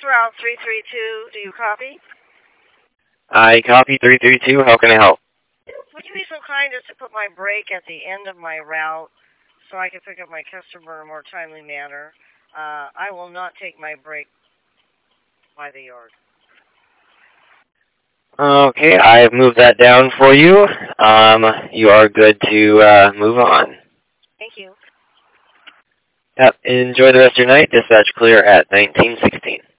Route 332. Do you copy? I copy 332. How can I help? Would you be so kind as to put my break at the end of my route so I can pick up my customer in a more timely manner? I will not take my break by the yard. Okay, I've moved that down for you. You are good to move on. Thank you. Yep, enjoy the rest of your night. Dispatch clear at 1916.